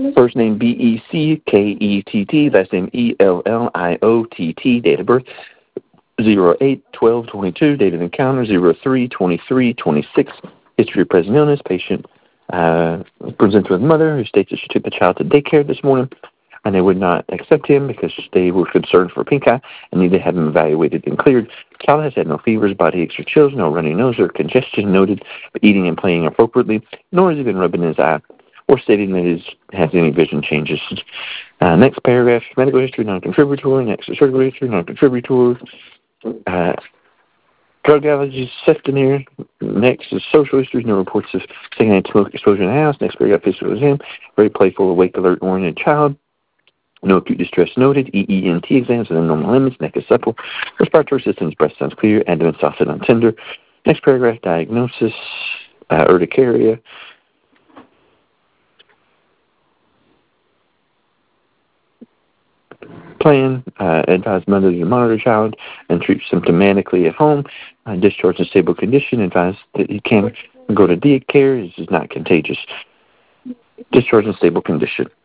First name Beckett, last name Elliott, date of birth 08/12/22, date of encounter 03/23/26. History of present illness. Patient presents with mother who states that she took the child to daycare this morning and they would not accept him because they were concerned for pink eye and needed to have him evaluated and cleared. Child has had no fevers, body aches or chills, no runny nose or congestion noted, but eating and playing appropriately, nor has he been rubbing his eye or stating that he has any vision changes. Next paragraph, medical history, non-contributory. Next is surgical history, non-contributory. Drug allergies, septicemia. Next is social history, no reports of secondhand smoke exposure in the house. Next paragraph, physical exam, very playful, awake, alert, oriented child. No acute distress noted. EENT exams within normal limits. Neck is supple. Respiratory system's breath sounds clear. Abdomen soft and tender. Next paragraph, diagnosis, urticaria. Plan, advise mother to monitor child and treat symptomatically at home. Discharge in stable condition. Advise that he can go to daycare. This is not contagious. Discharge in stable condition.